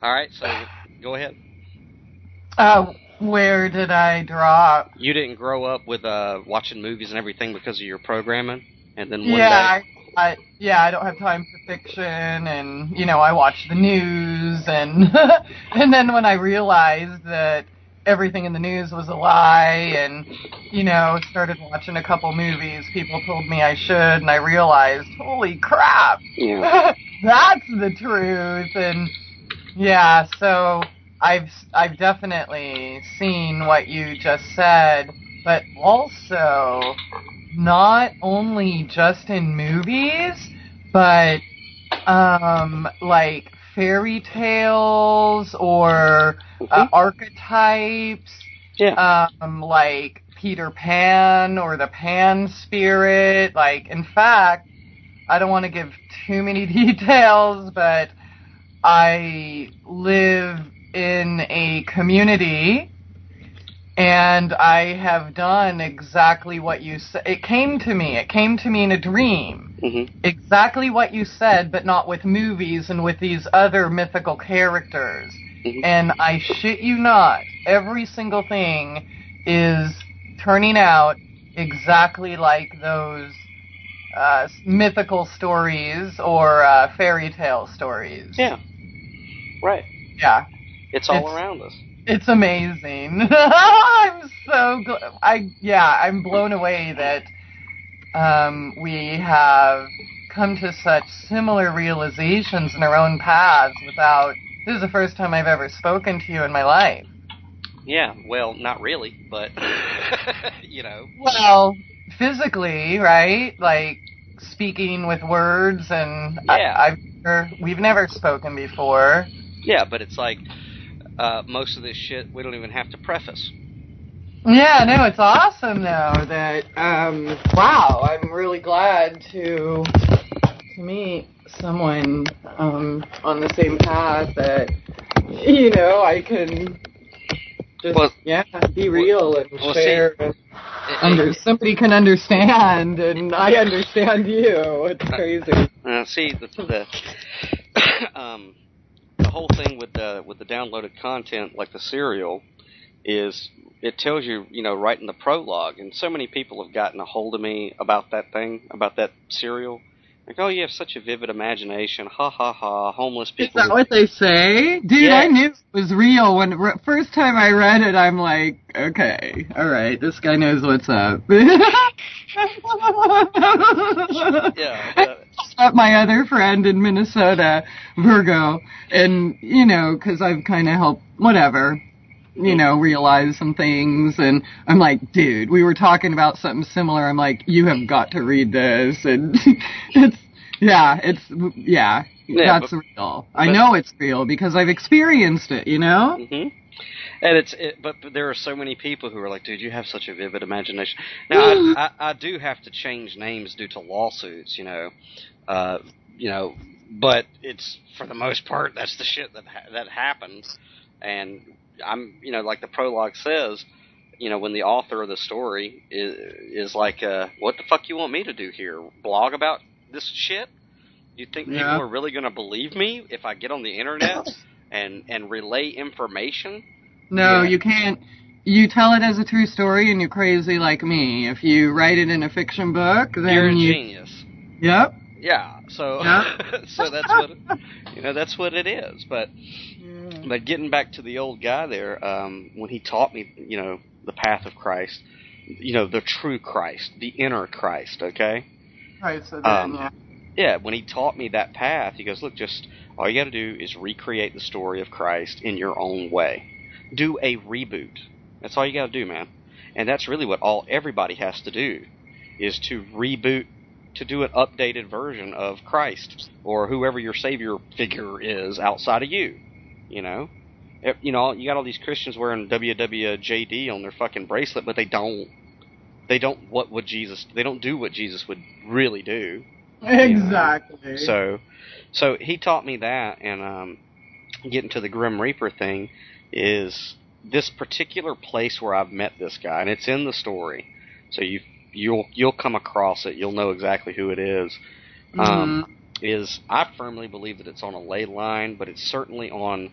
All right, so go ahead. Where did I drop? You didn't grow up with watching movies and everything because of your programming, and then one Yeah, day. I don't have time for fiction, and I watch the news, and and then when I realized that everything in the news was a lie, and started watching a couple movies people told me I should, and I realized, holy crap, Yeah. that's the truth, and yeah, so I've definitely seen what you just said, but also not only just in movies, but like fairy tales or archetypes, Yeah. like Peter Pan or the Pan spirit. Like, in fact, I don't want to give too many details, but I live in a community, and I have done exactly what you said. It came to me in a dream. Mm-hmm. Exactly what you said, but not with movies and with these other mythical characters. Mm-hmm. And I shit you not, every single thing is turning out exactly like those mythical stories or fairy tale stories. Yeah. Right. Yeah. It's all around us. It's amazing. I'm so I'm blown away that we have come to such similar realizations in our own paths this is the first time I've ever spoken to you in my life. Yeah, well, not really, but, Well, physically, right? Like, speaking with words, and yeah. we've never spoken before. Yeah, but it's like, most of this shit we don't even have to preface. Yeah, no, it's awesome though that wow, I'm really glad to meet someone on the same path that I can just be real and share. See, somebody can understand, and I understand you. It's crazy. See, the whole thing with the downloaded content, like the serial, is it tells you, right in the prologue, and so many people have gotten a hold of me about that serial. Like, oh, you have such a vivid imagination, ha ha ha, homeless people. Is that what they say? Dude, yeah. I knew it was real when first time I read it. I'm like, okay, all right, this guy knows what's up. Yeah. My other friend in Minnesota, Virgo, and because I've kind of helped, whatever. Realize some things, and I'm like, dude, we were talking about something similar. I'm like, you have got to read this, and that's real. I know it's real because I've experienced it, Mm-hmm. And but there are so many people who are like, dude, you have such a vivid imagination. Now, I do have to change names due to lawsuits, but it's, for the most part, that's the shit that happens. And I'm, like the prologue says, when the author of the story is like, what the fuck you want me to do here? Blog about this shit? You think people are really going to believe me if I get on the internet and relay information? No, you can't. You tell it as a true story, and you're crazy like me. If you write it in a fiction book, then you're a genius. Yep. Yeah. So, so that's what that's what it is. But getting back to the old guy there, when he taught me, the path of Christ, the true Christ, the inner Christ. Okay. Right. So then, yeah, when he taught me that path, he goes, look, just all you got to do is recreate the story of Christ in your own way. Do a reboot. That's all you got to do, man. And that's really what everybody has to do, is to reboot, to do an updated version of Christ or whoever your savior figure is outside of you. You got all these Christians wearing WWJD on their fucking bracelet, but they don't do what Jesus would really do. Exactly. So he taught me that, and getting to the Grim Reaper thing is this particular place where I've met this guy, and it's in the story. So you'll come across it. You'll know exactly who it is. I firmly believe that it's on a ley line, but it's certainly on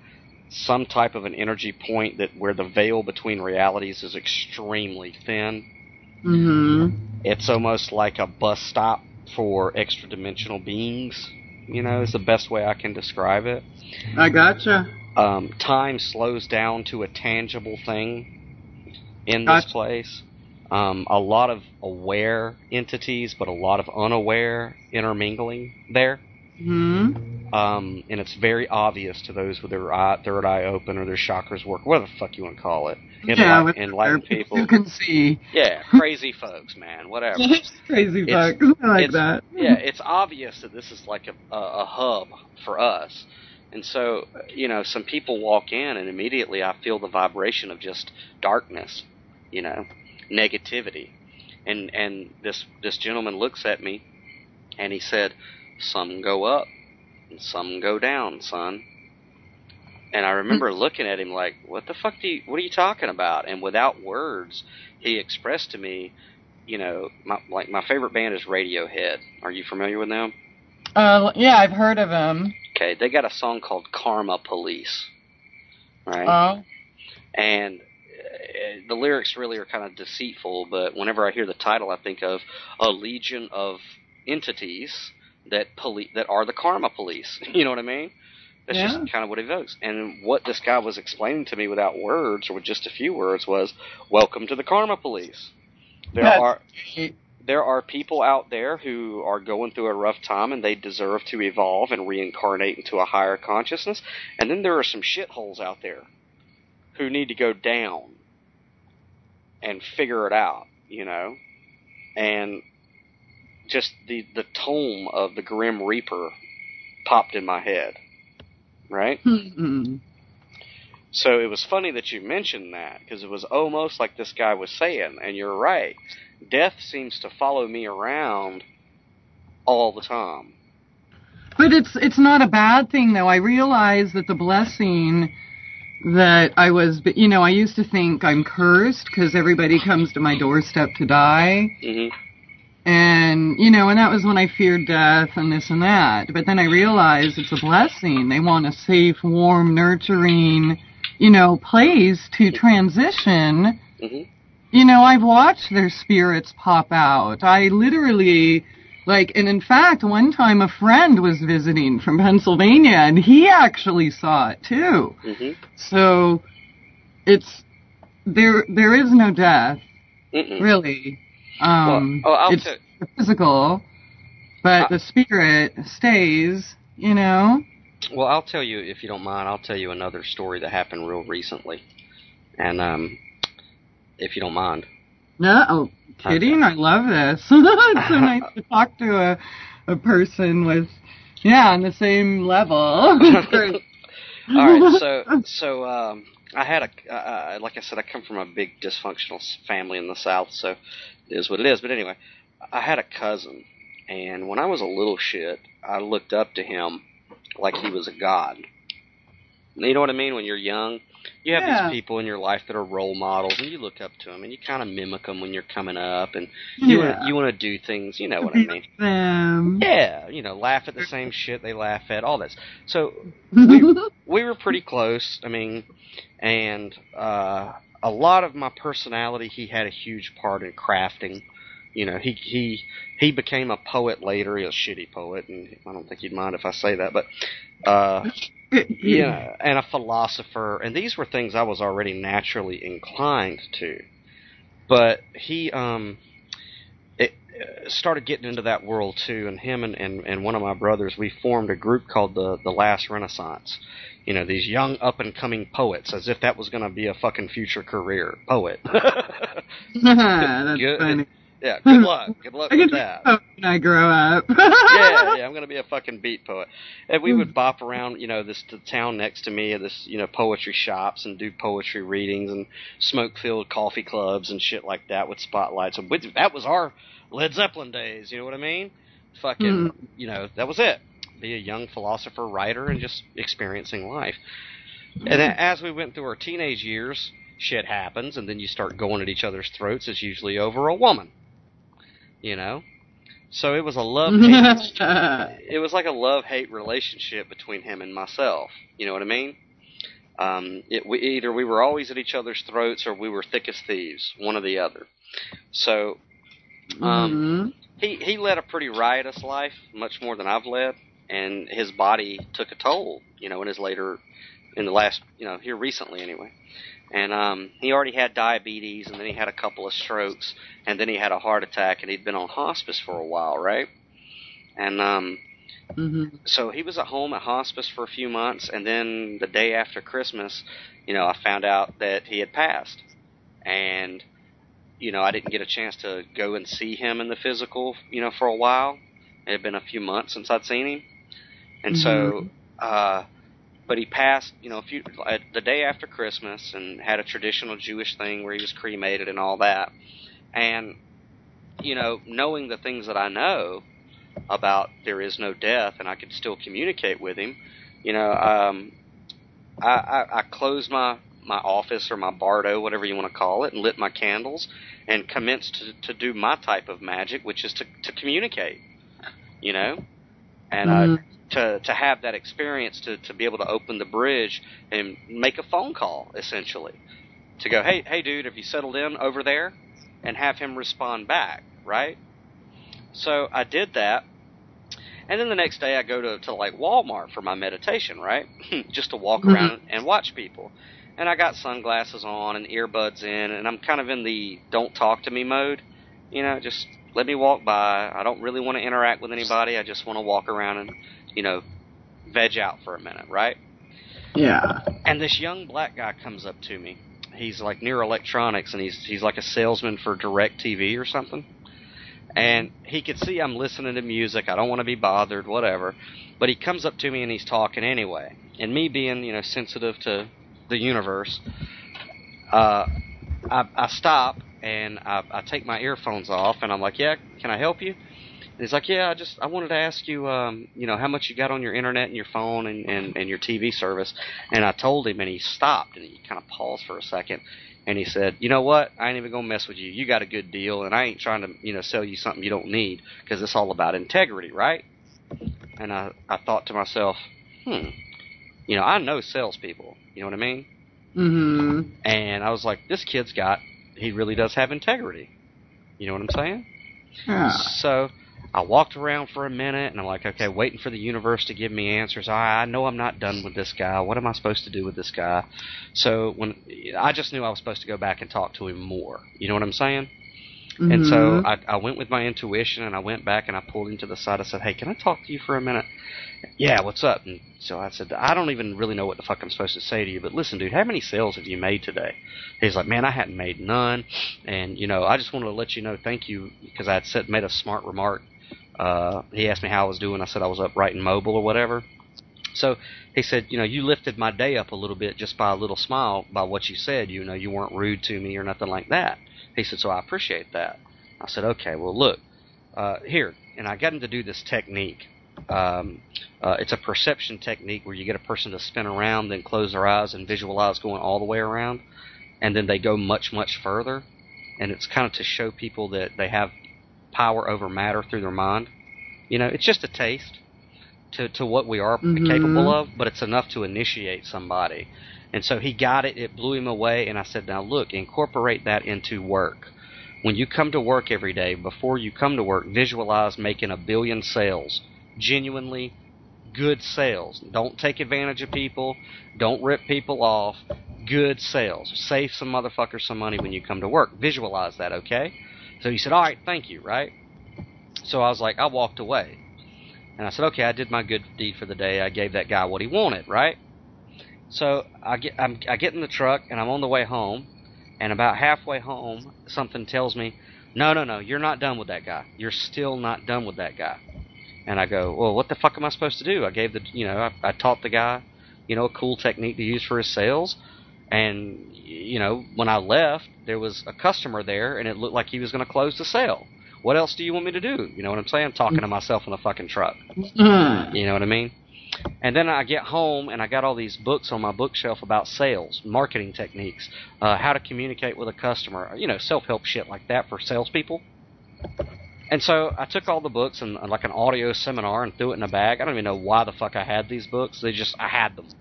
some type of an energy point that where the veil between realities is extremely thin. Mm-hmm. It's almost like a bus stop for extra-dimensional beings, is the best way I can describe it. I gotcha. Time slows down to a tangible thing in this place. A lot of aware entities, but a lot of unaware intermingling there. Mm-hmm. And it's very obvious to those with their third eye open or their chakras work, whatever the fuck you want to call it. Enlightened people. You can see. Yeah, crazy folks, man, whatever. Crazy folks, I like that. Yeah, it's obvious that this is like a hub for us. And so, some people walk in and immediately I feel the vibration of just darkness, negativity. And this gentleman looks at me and he said, "Some go up and some go down, son." And I remember looking at him like, what are you talking about? And without words, he expressed to me, my favorite band is Radiohead. Are you familiar with them? Yeah, I've heard of them. Okay, they got a song called Karma Police, right? Oh. And the lyrics really are kind of deceitful, but whenever I hear the title, I think of a legion of entities that are the Karma Police. You know what I mean? That's just kind of what it evokes. And what this guy was explaining to me without words, or with just a few words, was, welcome to the Karma Police. There are people out there who are going through a rough time and they deserve to evolve and reincarnate into a higher consciousness. And then there are some shitholes out there who need to go down and figure it out, And just the tome of the Grim Reaper popped in my head, right? Mm-hmm. So it was funny that you mentioned that, because it was almost like this guy was saying, and you're right, death seems to follow me around all the time. But it's not a bad thing, though. I realize that the blessing that I used to think I'm cursed because everybody comes to my doorstep to die. Mm-hmm. And, and that was when I feared death and this and that. But then I realized it's a blessing. They want a safe, warm, nurturing, place to transition. Mm-hmm. I've watched their spirits pop out. I literally, and in fact, one time a friend was visiting from Pennsylvania and he actually saw it too. Mm-hmm. So there is no death, really. It's physical, but the spirit stays, Well, I'll tell you, if you don't mind, I'll tell you another story that happened real recently. And, if you don't mind. No, kidding? Okay. I love this. It's so nice to talk to a person with, on the same level. All right, so I had like I said, I come from a big dysfunctional family in the South, so it is what it is. But anyway, I had a cousin, and when I was a little shit, I looked up to him like he was a god. You know what I mean? When you're young, you have these people in your life that are role models, and you look up to them, and you kind of mimic them when you're coming up, and you want to do things, you know what I mean? Yeah, laugh at the same shit they laugh at, all this. So we were pretty close. I mean, and a lot of my personality, he had a huge part in crafting. He became a poet later. He was a shitty poet, and I don't think he'd mind if I say that, but and a philosopher, and these were things I was already naturally inclined to. But he started getting into that world too, and him and one of my brothers, we formed a group called the Last Renaissance. These young up-and-coming poets, as if that was going to be a fucking future career, poet. That's funny. Yeah, good luck. Good luck with that. When I grow up. yeah, I'm going to be a fucking beat poet. And we would bop around, the town next to me, this, poetry shops, and do poetry readings and smoke-filled coffee clubs and shit like that with spotlights. And that was our Led Zeppelin days, you know what I mean? Fucking, that was it. Be a young philosopher, writer, and just experiencing life. And as we went through our teenage years, shit happens, and then you start going at each other's throats. It's usually over a woman. So it was a love-hate. It was like a love-hate relationship between him and myself. You know what I mean? Either we were always at each other's throats or we were thick as thieves, one or the other. So he led a pretty riotous life, much more than I've led, and his body took a toll, in the last, here recently anyway. And he already had diabetes, and then he had a couple of strokes, and then he had a heart attack, and he'd been on hospice for a while, right? And so he was at home at hospice for a few months, and then the day after Christmas, I found out that he had passed. And, I didn't get a chance to go and see him in the physical, for a while. It had been a few months since I'd seen him. And so, but he passed, the day after Christmas, and had a traditional Jewish thing where he was cremated and all that. And, knowing the things that I know about there is no death and I could still communicate with him, I closed my office or my bardo, whatever you want to call it, and lit my candles and commenced to do my type of magic, which is to communicate, and to have that experience to be able to open the bridge and make a phone call, essentially, to go, hey dude, have you settled in over there, and have him respond back, right? So I did that, and then the next day I go to like Walmart for my meditation, right? Just to walk around and watch people. And I got sunglasses on and earbuds in, and I'm kind of in the don't talk to me mode. Just let me walk by. I don't really want to interact with anybody. I just want to walk around and, veg out for a minute, right? Yeah. And this young black guy comes up to me. He's like near electronics, and he's like a salesman for DirecTV or something. And he could see I'm listening to music. I don't want to be bothered, whatever. But he comes up to me and he's talking anyway. And me being, sensitive to the universe, I stop and I take my earphones off and I'm like, yeah, can I help you? And he's like, yeah, I wanted to ask you, how much you got on your internet and your phone and your TV service. And I told him, and he stopped and he kind of paused for a second. And he said, you know what? I ain't even going to mess with you. You got a good deal, and I ain't trying to, sell you something you don't need, because it's all about integrity, right? And I thought to myself, I know salespeople. You know what I mean? Mm-hmm. And I was like, he really does have integrity. You know what I'm saying? Yeah. So I walked around for a minute, and I'm like, okay, waiting for the universe to give me answers. I know I'm not done with this guy. What am I supposed to do with this guy? So I just knew I was supposed to go back and talk to him more. You know what I'm saying? Mm-hmm. And so I went with my intuition, and I went back and I pulled him to the side. I said, hey, can I talk to you for a minute? Yeah, what's up? And so I said, I don't even really know what the fuck I'm supposed to say to you, but listen, dude, how many sales have you made today? He's like, man, I hadn't made none. And, I just wanted to let you know, thank you, because I had made a smart remark. He asked me how I was doing. I said I was up writing mobile or whatever. So he said, you lifted my day up a little bit just by a little smile by what you said. You weren't rude to me or nothing like that. He said, so I appreciate that. I said, okay, well, look, here. And I got him to do this technique. It's a perception technique where you get a person to spin around, then close their eyes and visualize going all the way around. And then they go much, much further. And it's kind of to show people that they have power over matter through their mind. It's just a taste to what we are capable of, but it's enough to initiate somebody. And so he got it. It blew him away. And I said, now look, incorporate that into work. When you come to work every day, before you come to work, visualize making 1 billion sales. Genuinely good sales. Don't take advantage of people. Don't rip people off. Good sales. Save some motherfuckers some money when you come to work. Visualize that, okay? So he said, all right, thank you, right? So I was like, I walked away. And I said, okay, I did my good deed for the day. I gave that guy what he wanted, right? So I get in the truck, and I'm on the way home. And about halfway home, something tells me, no, you're not done with that guy. You're still not done with that guy. And I go, well, what the fuck am I supposed to do? I gave I taught the guy, a cool technique to use for his sales. And, when I left, there was a customer there, and it looked like he was going to close the sale. What else do you want me to do? You know what I'm saying? I'm talking to myself in the fucking truck. You know what I mean? And then I get home, and I got all these books on my bookshelf about sales, marketing techniques, how to communicate with a customer, self-help shit like that for salespeople. And so I took all the books and like an audio seminar and threw it in a bag. I don't even know why the fuck I had these books. I had them.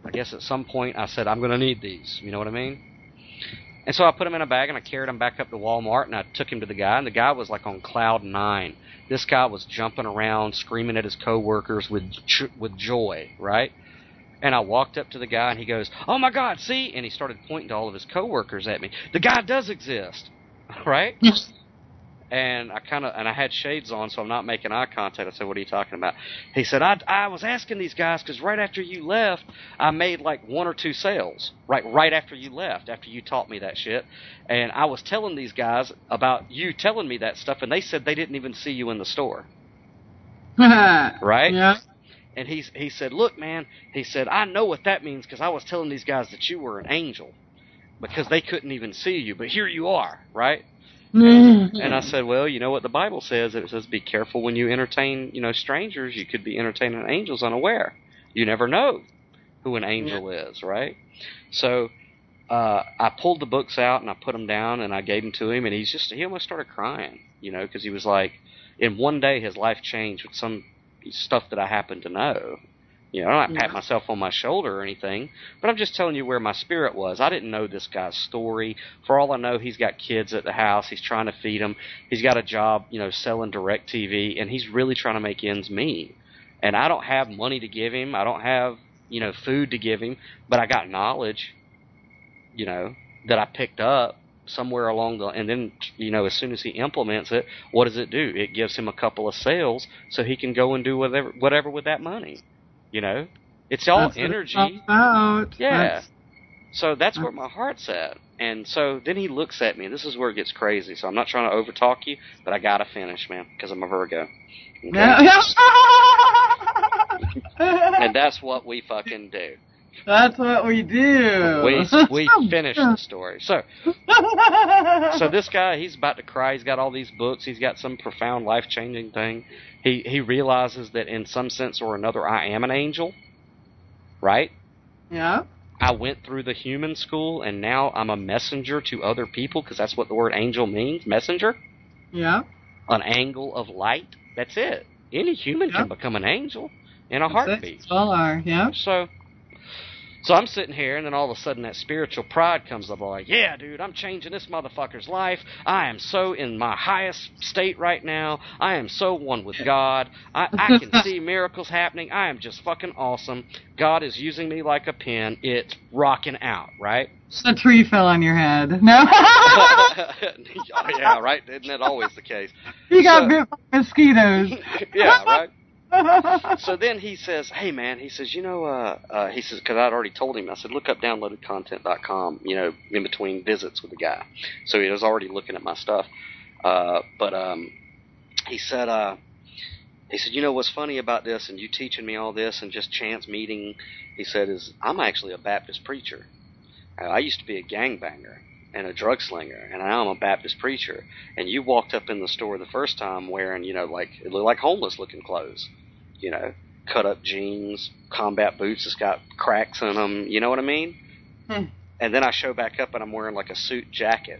I guess at some point I said, I'm going to need these. You know what I mean? And so I put them in a bag, and I carried them back up to Walmart, and I took him to the guy, and the guy was like on cloud 9. This guy was jumping around, screaming at his coworkers with joy, right? And I walked up to the guy, and he goes, "Oh, my God, see?" And he started pointing to all of his coworkers at me. The guy does exist, right? Yes. And I had shades on, so I'm not making eye contact. I said, "What are you talking about?" He said, I was asking these guys because right after you left, I made like 1 or 2 sales. Right after you left, after you taught me that shit. And I was telling these guys about you telling me that stuff, and they said they didn't even see you in the store. Right? Yeah. And he said, "Look, man," he said, "I know what that means because I was telling these guys that you were an angel because they couldn't even see you, but here you are, right?" And I said, "Well, you know what the Bible says? It says, be careful when you entertain, strangers. You could be entertaining angels unaware. You never know who an angel is, right?" So I pulled the books out and I put them down and I gave them to him, and he almost started crying, because he was like, in one day his life changed with some stuff that I happen to know. I'm not patting myself on my shoulder or anything, but I'm just telling you where my spirit was. I didn't know this guy's story. For all I know, he's got kids at the house. He's trying to feed them. He's got a job, selling DirecTV, and he's really trying to make ends meet. And I don't have money to give him. I don't have, food to give him, but I got knowledge, that I picked up somewhere along the, and then, as soon as he implements it, what does it do? It gives him a couple of sales so he can go and do whatever with that money. It's all energy. Yeah. So that's where my heart's at. And so then he looks at me, and this is where it gets crazy. So I'm not trying to overtalk you, but I gotta finish, man, because I'm a Virgo. Okay? And that's what we fucking do. That's what we do. We finish the story. So this guy, he's about to cry. He's got all these books. He's got some profound life-changing thing. He realizes that in some sense or another, I am an angel, right? Yeah. I went through the human school, and now I'm a messenger to other people, because that's what the word angel means, messenger. Yeah. An angle of light. That's it. Any human can become an angel in a heartbeat. All are, yeah. So I'm sitting here, and then all of a sudden that spiritual pride comes up, like, yeah, dude, I'm changing this motherfucker's life. I am so in my highest state right now. I am so one with God. I can see miracles happening. I am just fucking awesome. God is using me like a pen. It's rocking out, right? A tree fell on your head. No? Oh, yeah, right? Isn't that always the case? You got bit by mosquitoes. Yeah, right? So then he says, "Hey, man," he says, he says, because I'd already told him, I said, look up downloadedcontent.com, in between visits with the guy. So he was already looking at my stuff. But he said, what's funny about this and you teaching me all this and just chance meeting, he said, is I'm actually a Baptist preacher. I used to be a gangbanger and a drug slinger, and now I'm a Baptist preacher. And you walked up in the store the first time wearing, it looked like homeless-looking clothes. Cut-up jeans, combat boots that's got cracks in them, you know what I mean? And then I show back up, and I'm wearing, like, a suit jacket.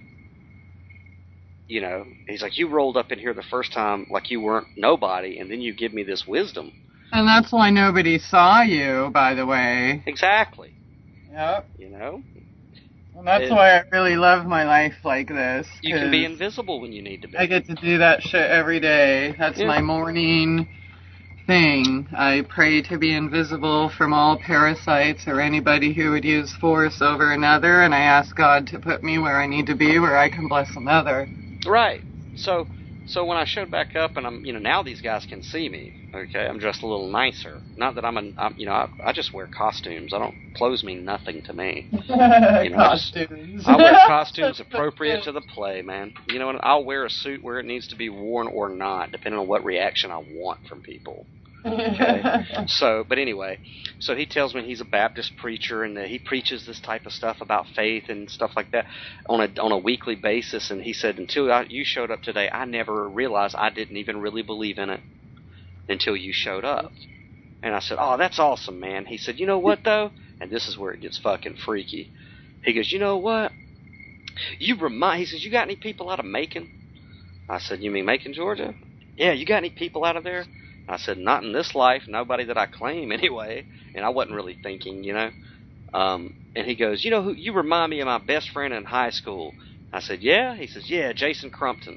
He's like, you rolled up in here the first time like you weren't nobody, and then you give me this wisdom. And that's why nobody saw you, by the way. Exactly. Yep. And that's And why I really love my life like this. you can be invisible when you need to be. I get to do that shit every day. That's my morning thing. I pray to be invisible from all parasites or anybody who would use force over another, and I ask God to put me where I need to be, where I can bless another. Right. So when I showed back up, and I'm, now these guys can see me. Okay, I'm dressed a little nicer. Not that I just wear costumes. Clothes mean nothing to me. Costumes. I wear costumes appropriate to the play, man. I'll wear a suit where it needs to be worn or not, depending on what reaction I want from people. Okay. But anyway, so he tells me he's a Baptist preacher and that he preaches this type of stuff about faith and stuff like that on a weekly basis. And he said, until you showed up today, I never realized I didn't even really believe in it until you showed up. And I said, oh, that's awesome, man. He said, you know what, though? And this is where it gets fucking freaky. He goes, you know what? He says, you got any people out of Macon? I said, you mean Macon, Georgia? Yeah, you got any people out of there? I said, not in this life, nobody that I claim anyway. And I wasn't really thinking, And he goes, you know who, you remind me of my best friend in high school. I said, yeah? He says, yeah, Jason Crumpton.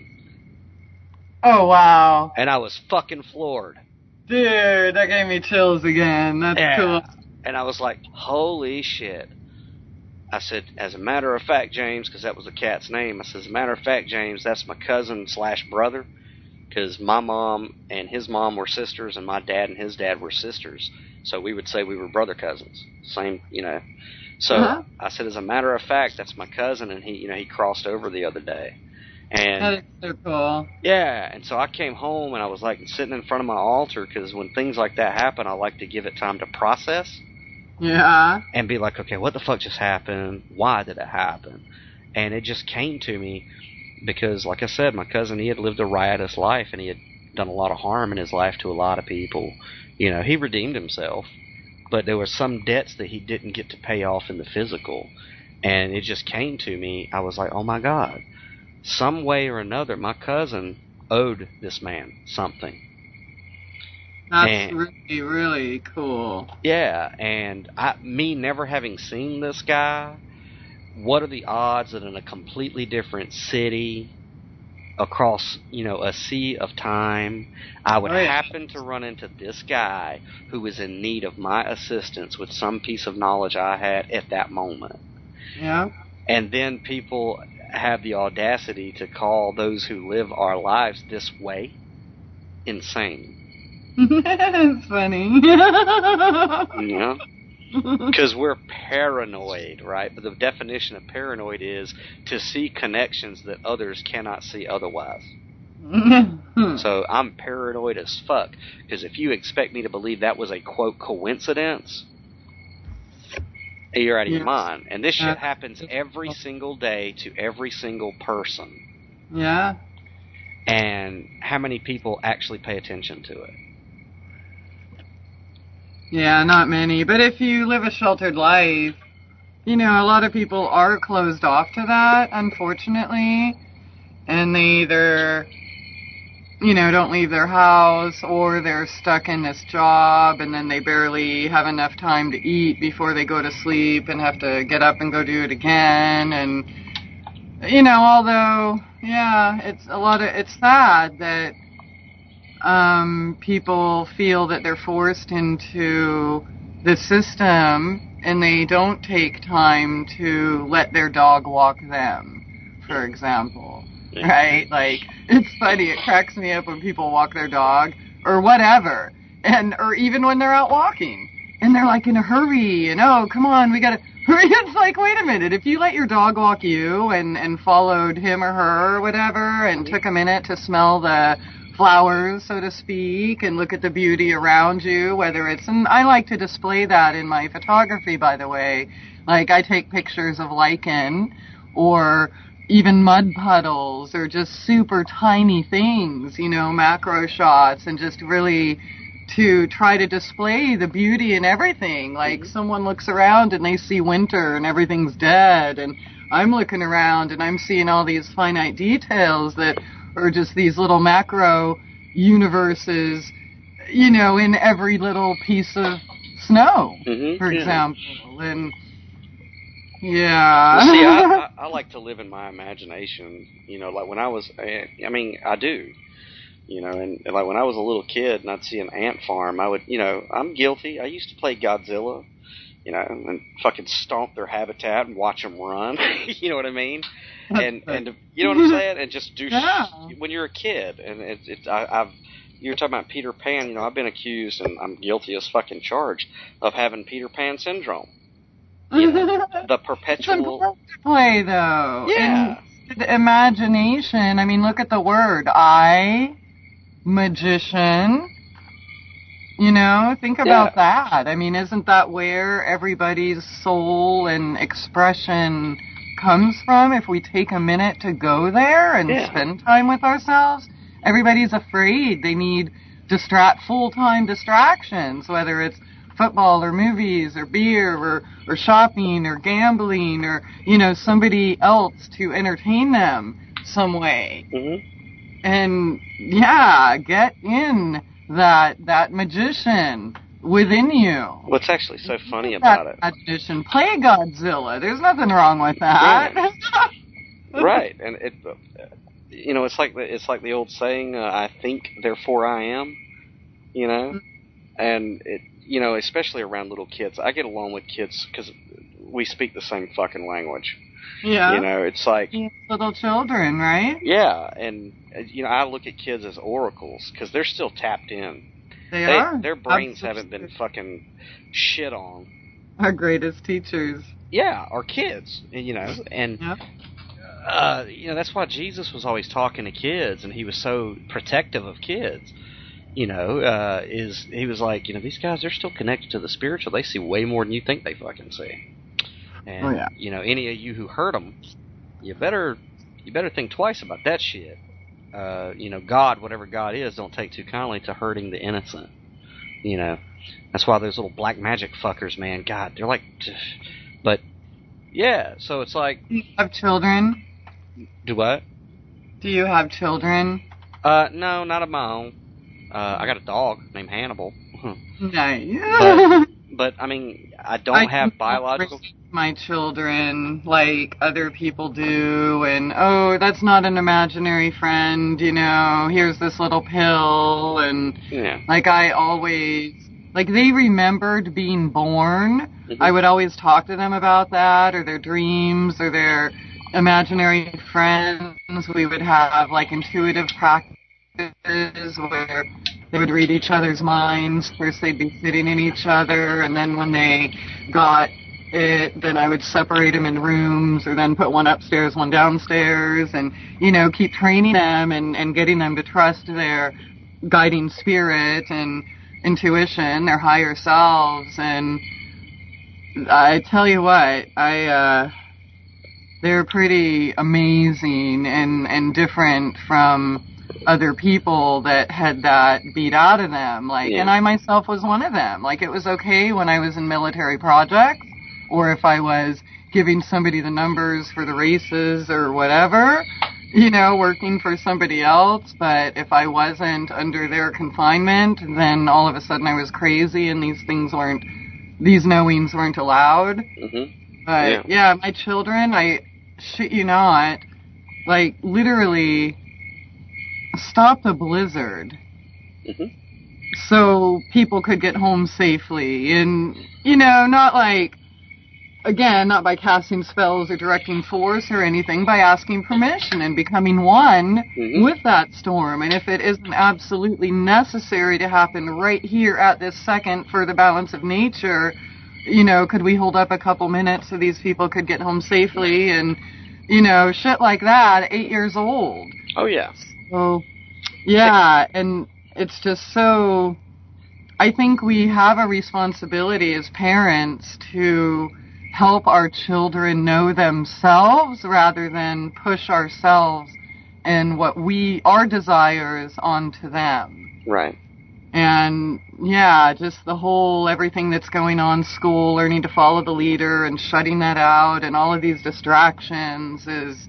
Oh, wow. And I was fucking floored. Dude, that gave me chills again. That's cool. And I was like, holy shit. I said, as a matter of fact, James, because that was the cat's name, I said, as a matter of fact, James, that's my cousin / brother, because my mom and his mom were sisters, and my dad and his dad were sisters. So we would say we were brother cousins. Same, you know. So I said, as a matter of fact, that's my cousin, and he crossed over the other day. And that is so cool. Yeah, and so I came home, and I was like sitting in front of my altar, because when things like that happen, I like to give it time to process. Yeah. And be like, okay, what the fuck just happened? Why did it happen? And it just came to me because, like I said, my cousin, he had lived a riotous life, and he had done a lot of harm in his life to a lot of people. You know, he redeemed himself, but there were some debts that he didn't get to pay off in the physical. And it just came to me. I was like, oh my God. Some way or another, my cousin owed this man something. That's really, really cool. Yeah, and me never having seen this guy, what are the odds that in a completely different city, across, you know, a sea of time, I would happen to run into this guy who was in need of my assistance with some piece of knowledge I had at that moment. Yeah. And then people have the audacity to call those who live our lives this way insane. It's funny. Yeah. Because we're paranoid, right? But the definition of paranoid is to see connections that others cannot see otherwise. So I'm paranoid as fuck. Because if you expect me to believe that was a, quote, coincidence, you're out of your mind. And this shit happens every single day to every single person. Yeah. And how many people actually pay attention to it? Yeah, not many. But if you live a sheltered life, you know, a lot of people are closed off to that, unfortunately. And they either, you know, don't leave their house, or they're stuck in this job, and then they barely have enough time to eat before they go to sleep and have to get up and go do it again. And, you know, although, yeah, it's sad that people feel that they're forced into the system and they don't take time to let their dog walk them, for example. Yeah. Right? Like, it's funny, it cracks me up when people walk their dog or whatever, or even when they're out walking and they're like in a hurry and, oh, come on, we gotta hurry. It's like, wait a minute, if you let your dog walk you and followed him or her or whatever and took a minute to smell the flowers, so to speak, and look at the beauty around you, whether it's, and I like to display that in my photography, by the way. Like, I take pictures of lichen or even mud puddles or just super tiny things, you know, macro shots, and just really to try to display the beauty in everything. Like, someone looks around and they see winter and everything's dead, and I'm looking around and I'm seeing all these finite details that or just these little macro universes, you know, in every little piece of snow, for example. And, yeah. Well, see, I like to live in my imagination, you know, like when I was, I mean, I do, you know, and like when I was a little kid and I'd see an ant farm, I would, you know, I'm guilty. I used to play Godzilla, you know, and fucking stomp their habitat and watch them run, you know what I mean? And you know what I'm saying? And just do when you're a kid. And you were talking about Peter Pan. You know, I've been accused, and I'm guilty as fucking charged, of having Peter Pan syndrome. You know, the perpetual it's play though. Yeah. And the imagination. I mean, look at the word magician. You know, think about that. I mean, isn't that where everybody's soul and expression comes from? If we take a minute to go there and spend time with ourselves, everybody's afraid. They need full-time distractions, whether it's football or movies or beer or shopping or gambling or, you know, somebody else to entertain them some way. And, yeah, get in that magician within you. What's actually so funny about it? Imagination. Play Godzilla. There's nothing wrong with that. Yeah. Right, and it, it's like the old saying, "I think, therefore I am." You know, and it, especially around little kids, I get along with kids because we speak the same fucking language. Yeah. It's like little children, right? Yeah, and I look at kids as oracles because they're still tapped in. They are. Their brains haven't been fucking shit on. Our greatest teachers. Yeah, our kids, and yep. That's why Jesus was always talking to kids, and he was so protective of kids. He was like, these guys, they're still connected to the spiritual. They see way more than you think they fucking see. And any of you who hurt them, you better think twice about that shit. God, whatever God is, don't take too kindly to hurting the innocent. That's why those little black magic fuckers, man, God, they're like, but yeah. So it's like, do you have children? Do what? Do you have children? No, not of my own. I got a dog named Hannibal. Nice. But I mean, I don't have biological. My children like other people do, and that's not an imaginary friend. Here's this little pill, and like I always they remembered being born. Mm-hmm. I would always talk to them about that, or their dreams, or their imaginary friends. We would have intuitive practices where they would read each other's minds. First they'd be sitting in each other, and then when they got it, then I would separate them in rooms, or then put one upstairs, one downstairs, and, keep training them and getting them to trust their guiding spirit and intuition, their higher selves. And I tell you what, they're pretty amazing and different from other people that had that beat out of them. And I myself was one of them. It was okay when I was in military projects, or if I was giving somebody the numbers for the races or whatever, working for somebody else. But if I wasn't under their confinement, then all of a sudden I was crazy, and these knowings weren't allowed. Mm-hmm. But my children, I shit you not, literally stopped a blizzard. Mm-hmm. So people could get home safely, and not not by casting spells or directing force or anything, by asking permission and becoming one with that storm. And if it isn't absolutely necessary to happen right here at this second for the balance of nature, could we hold up a couple minutes so these people could get home safely, and shit like that at 8 years old. Oh yeah. So and it's just so, I think we have a responsibility as parents to help our children know themselves rather than push ourselves and our desires onto them. Right. And just the whole everything that's going on, school, learning to follow the leader and shutting that out, and all of these distractions is,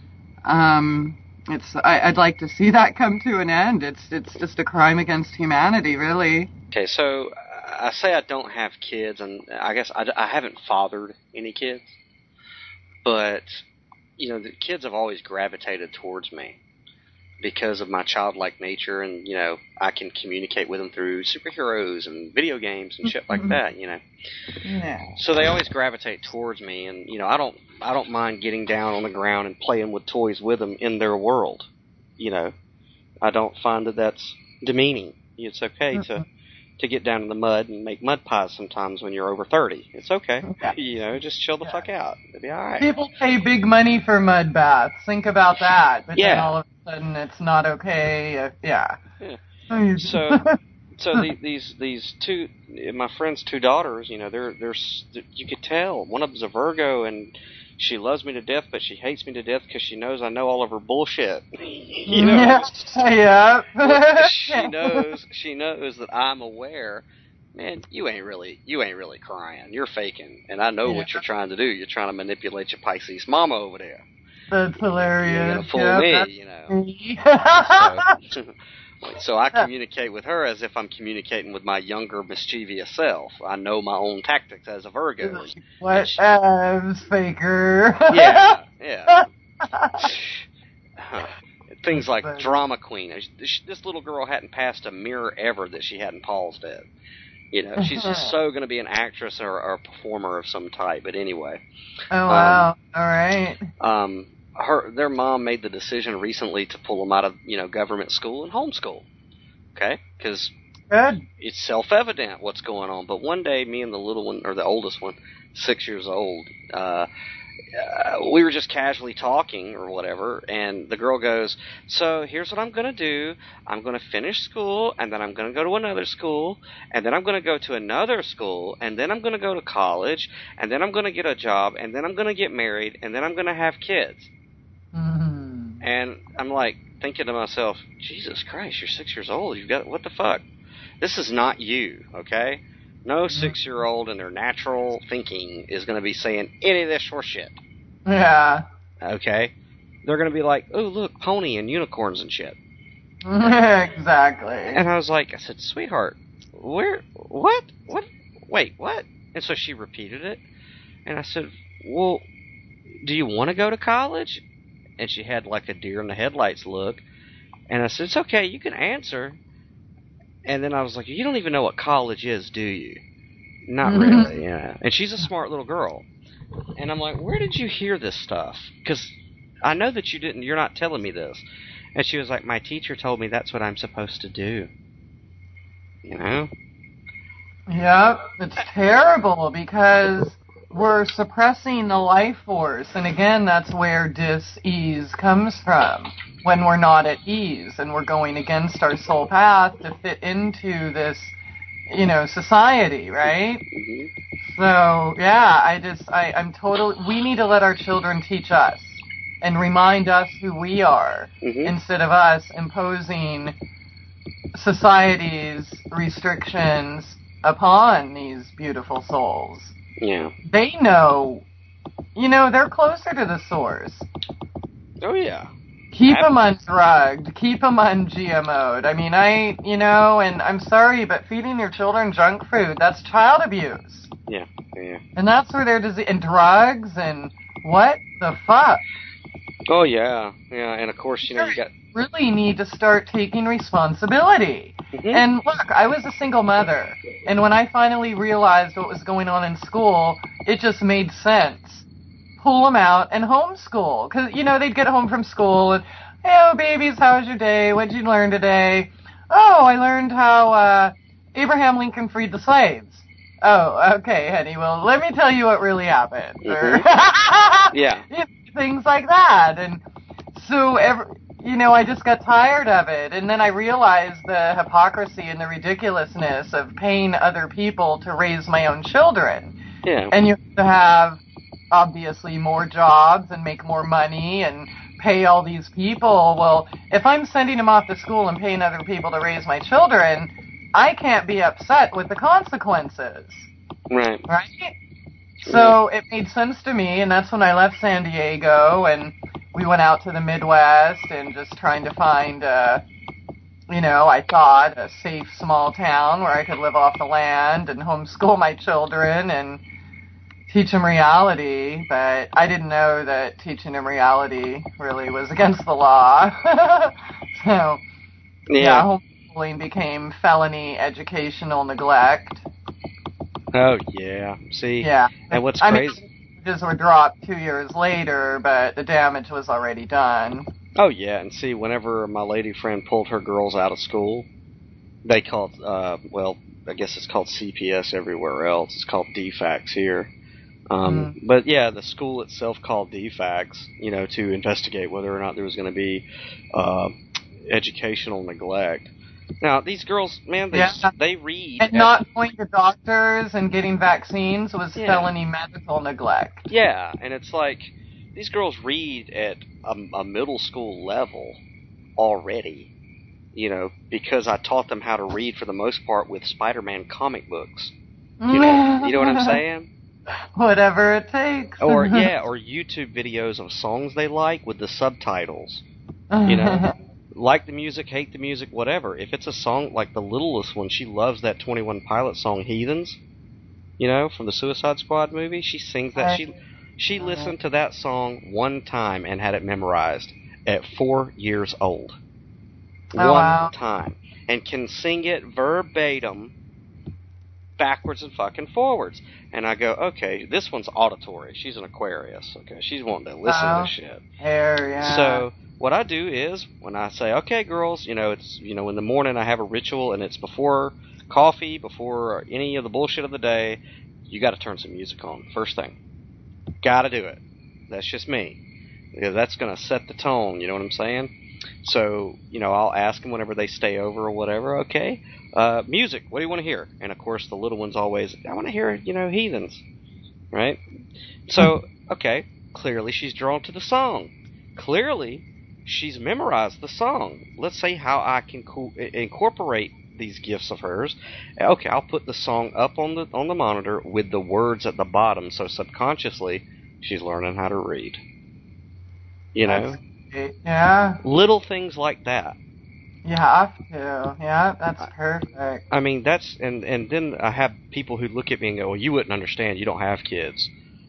I'd like to see that come to an end. It's just a crime against humanity, really. Okay, so I say I don't have kids, and I guess I haven't fathered any kids, but the kids have always gravitated towards me because of my childlike nature, and I can communicate with them through superheroes and video games and shit like that. Yeah. So they always gravitate towards me, and I don't mind getting down on the ground and playing with toys with them in their world. I don't find that that's demeaning. It's okay to get down in the mud and make mud pies sometimes when you're over 30. It's okay. Just chill the fuck out. It'll be all right. People pay big money for mud baths. Think about that. But then all of a sudden it's not okay. So these two, my friend's two daughters, they're you could tell one of them's a Virgo, and she loves me to death, but she hates me to death because she knows I know all of her bullshit. She knows that I'm aware. Man, you ain't really crying. You're faking, and I know what you're trying to do. You're trying to manipulate your Pisces mama over there. That's hilarious. You're gonna fool me, So I communicate with her as if I'm communicating with my younger, mischievous self. I know my own tactics as a Virgo. What faker? Yeah. Things like drama queen. This little girl hadn't passed a mirror ever that she hadn't paused at. She's just so going to be an actress or a performer of some type. But anyway. Oh, wow. All right. Their mom made the decision recently to pull them out of, government school and homeschool. Okay? Because it's self-evident what's going on. But one day, me and the little one, or the oldest one, 6 years old, we were just casually talking or whatever, and the girl goes, so here's what I'm going to do. I'm going to finish school, and then I'm going to go to another school, and then I'm going to go to another school, and then I'm going to go to college, and then I'm going to get a job, and then I'm going to get married, and then I'm going to have kids. Mm-hmm. And I'm like thinking to myself, Jesus Christ, you're 6 years old. You've got, what the fuck? This is not you, okay? No 6-year-old in their natural thinking is going to be saying any of this horse shit. Yeah. Okay? They're going to be like, oh, look, pony and unicorns and shit. Exactly. And I said, sweetheart, what? Wait, what? And so she repeated it. And I said, well, do you want to go to college? And she had like a deer in the headlights look. And I said, it's okay, you can answer. And then I was like, you don't even know what college is, do you? Not really, yeah. And she's a smart little girl. And I'm like, where did you hear this stuff? Because I know that you're not telling me this. And she was like, my teacher told me that's what I'm supposed to do. Yep, it's terrible because we're suppressing the life force. And again, that's where dis-ease comes from. When we're not at ease and we're going against our soul path to fit into this, society, right? Mm-hmm. So, yeah, I'm totally, we need to let our children teach us and remind us who we are instead of us imposing society's restrictions upon these beautiful souls. Yeah. They know, they're closer to the source. Oh, yeah. Keep them undrugged. Keep them un-GMO'd. I mean, and I'm sorry, but feeding your children junk food, that's child abuse. Yeah. And that's where they're disease and drugs and what the fuck? Oh, yeah. Yeah, and of course, you got... really need to start taking responsibility. Mm-hmm. And look, I was a single mother, and when I finally realized what was going on in school, it just made sense. Pull them out and homeschool. Because, they'd get home from school and, hey, babies, how was your day? What did you learn today? Oh, I learned how Abraham Lincoln freed the slaves. Oh, okay, honey, well, let me tell you what really happened. Mm-hmm. Yeah. Things like that. And so, I just got tired of it. And then I realized the hypocrisy and the ridiculousness of paying other people to raise my own children. Yeah. And you have to have obviously more jobs and make more money and pay all these people. Well, if I'm sending them off to school and paying other people to raise my children, I can't be upset with the consequences. Right. So it made sense to me, and that's when I left San Diego, and we went out to the Midwest and just trying to find, I thought, a safe small town where I could live off the land and homeschool my children and teach them reality, but I didn't know that teaching them reality really was against the law. So, homeschooling became felony educational neglect. Oh, yeah. See? Yeah. And what's crazy... charges were dropped 2 years later, but the damage was already done. Oh, yeah. And see, whenever my lady friend pulled her girls out of school, they called, I guess it's called CPS everywhere else. It's called DFACS here. But yeah, the school itself called DFACS, to investigate whether or not there was going to be educational neglect. Now, these girls, man, they read. And not going to doctors and getting vaccines was felony medical neglect. Yeah, and it's like, these girls read at a middle school level already, because I taught them how to read for the most part with Spider-Man comic books. You know what I'm saying? Whatever it takes. Or YouTube videos of songs they like with the subtitles, like the music, hate the music, whatever. If it's a song like the littlest one, she loves that 21 Pilots song, Heathens, from the Suicide Squad movie. She sings that. She listened to that song one time and had it memorized at 4 years old. One time. And can sing it verbatim, backwards and fucking forwards. And I go, okay, this one's auditory. She's an Aquarius. Okay, she's wanting to listen to shit. Yeah. So what I do is when I say, okay, girls, it's in the morning I have a ritual and it's before coffee, before any of the bullshit of the day. You got to turn some music on first thing. Got to do it. That's just me. Because that's going to set the tone. You know what I'm saying? So, I'll ask them whenever they stay over or whatever, okay, music, what do you want to hear? And, of course, the little one's always, I want to hear, Heathens, right? So, okay, clearly she's drawn to the song. Clearly she's memorized the song. Let's see how I can incorporate these gifts of hers. Okay, I'll put the song up on the monitor with the words at the bottom, so subconsciously she's learning how to read. Yeah. Little things like that. You have to. Yeah, that's perfect. I mean, that's and then I have people who look at me and go, "Well, you wouldn't understand. You don't have kids."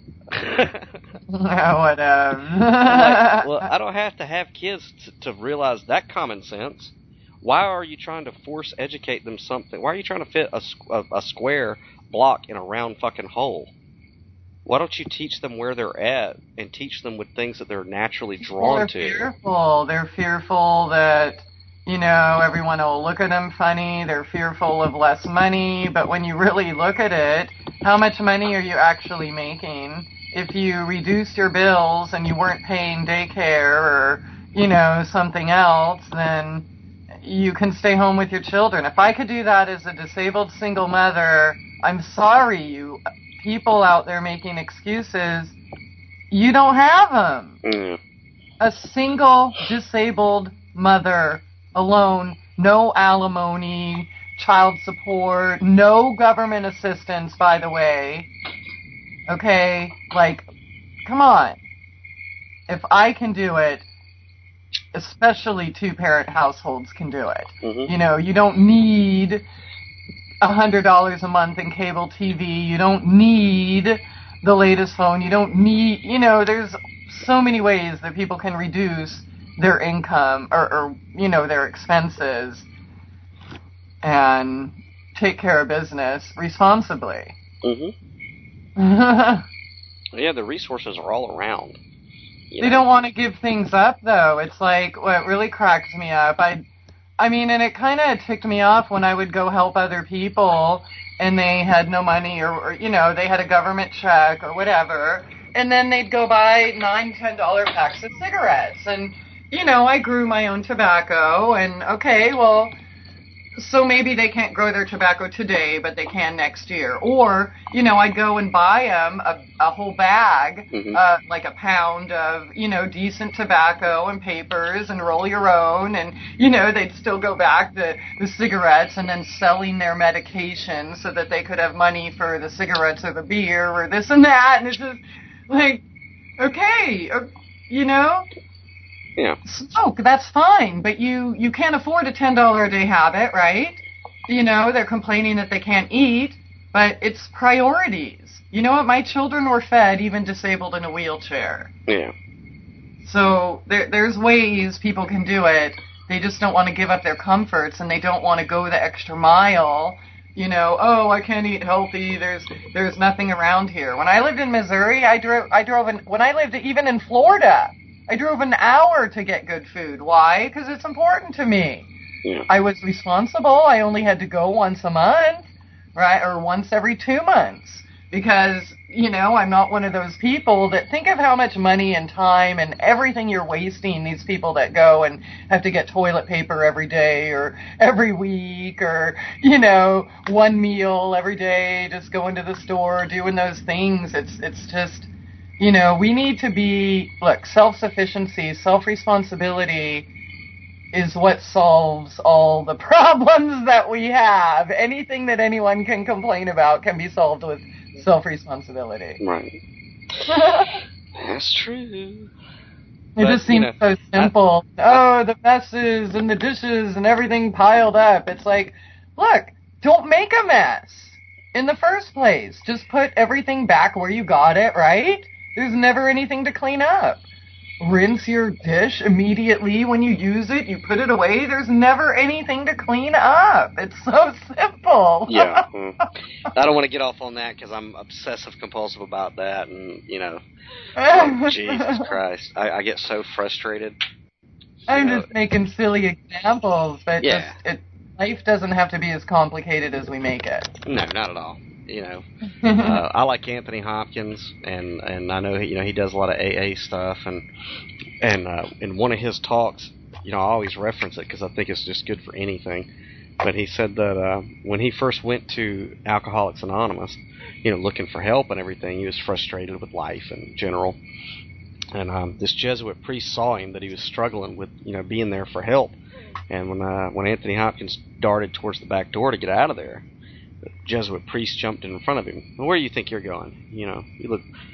Whatever. Like, well, I don't have to have kids to realize that common sense. Why are you trying to force educate them something? Why are you trying to fit a square block in a round fucking hole? Why don't you teach them where they're at and teach them with things that they're naturally drawn to? They're fearful that, everyone will look at them funny. They're fearful of less money. But when you really look at it, how much money are you actually making? If you reduced your bills and you weren't paying daycare or, something else, then you can stay home with your children. If I could do that as a disabled single mother, I'm sorry, you people out there making excuses, you don't have them. Mm. A single disabled mother alone, no alimony, child support, no government assistance, by the way. Okay, come on. If I can do it, especially two-parent households can do it. Mm-hmm. You don't need $100 a month in cable TV. You don't need the latest phone. You don't need, there's so many ways that people can reduce their income or their expenses and take care of business responsibly. Mm-hmm. Yeah, the resources are all around. They don't want to give things up, though. It's like, what really cracks me up, I mean, and it kind of ticked me off when I would go help other people and they had no money or they had a government check or whatever, and then they'd go buy $9, $10 packs of cigarettes. And, I grew my own tobacco and, okay, well, so maybe they can't grow their tobacco today, but they can next year. Or, I'd go and buy them a whole bag, mm-hmm. Like a pound of, decent tobacco and papers and roll your own. And, they'd still go back to the cigarettes and then selling their medication so that they could have money for the cigarettes or the beer or this and that. And it's just like, okay, Yeah. Smoke, that's fine, but you can't afford a $10 a day habit, right? They're complaining that they can't eat, but it's priorities. You know what? My children were fed, even disabled in a wheelchair. Yeah. So there's ways people can do it. They just don't want to give up their comforts, and they don't want to go the extra mile. Oh, I can't eat healthy. There's nothing around here. When I lived in Missouri, I drove when I lived even in Florida, I drove an hour to get good food. Why? Because it's important to me. Yeah. I was responsible. I only had to go once a month, right? Or once every 2 months. Because, I'm not one of those people that think of how much money and time and everything you're wasting, these people that go and have to get toilet paper every day or every week or, one meal every day, just going to the store, doing those things. It's just... we need to be, self-sufficiency, self-responsibility is what solves all the problems that we have. Anything that anyone can complain about can be solved with self-responsibility. Right. That's true. It just seems so simple. The messes and the dishes and everything piled up. It's like, look, don't make a mess in the first place. Just put everything back where you got it, right? There's never anything to clean up. Rinse your dish immediately when you use it. You put it away. There's never anything to clean up. It's so simple. Yeah. I don't want to get off on that because I'm obsessive compulsive about that, and Jesus Christ, I get so frustrated. I'm just making silly examples, but life doesn't have to be as complicated as we make it. No, not at all. I like Anthony Hopkins, and I know he does a lot of AA stuff, and in one of his talks, I always reference it because I think it's just good for anything. But he said that when he first went to Alcoholics Anonymous, looking for help and everything, he was frustrated with life in general. And this Jesuit priest saw him, that he was struggling with being there for help. And when Anthony Hopkins darted towards the back door to get out of there, the Jesuit priest jumped in front of him. Well, where do you think you're going? You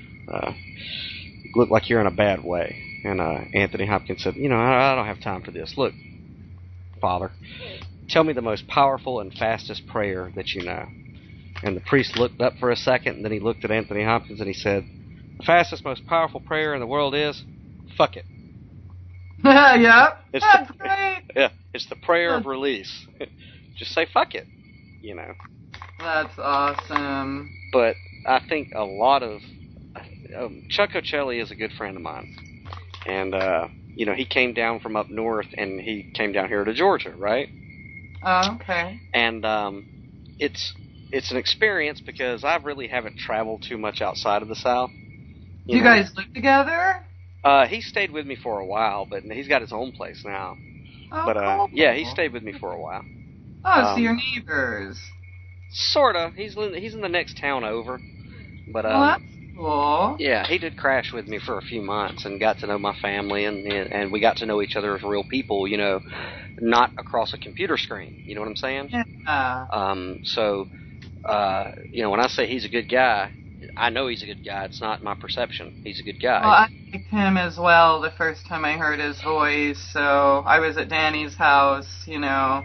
look like you're in a bad way. And Anthony Hopkins said, I don't have time for this. Look, Father, tell me the most powerful and fastest prayer that you know. And the priest looked up for a second, and then he looked at Anthony Hopkins and he said, the fastest, most powerful prayer in the world is, fuck it. Yeah, that's great. Yeah, it's the prayer of release. Just say fuck it, That's awesome. But I think a lot of Chuck Ocelli is a good friend of mine, and he came down from up north, and he came down here to Georgia, right? Oh, okay. And it's an experience because I really haven't traveled too much outside of the South. You guys live together? He stayed with me for a while, but he's got his own place now. Oh, but cool. Yeah, he stayed with me for a while. Oh, so you're neighbors. Sorta. He's in the next town over. But that's cool. Yeah, he did crash with me for a few months and got to know my family, and we got to know each other as real people, not across a computer screen. You know what I'm saying? Yeah. So, when I say he's a good guy, I know he's a good guy. It's not my perception. He's a good guy. Well, I liked him as well the first time I heard his voice. So I was at Danny's house, and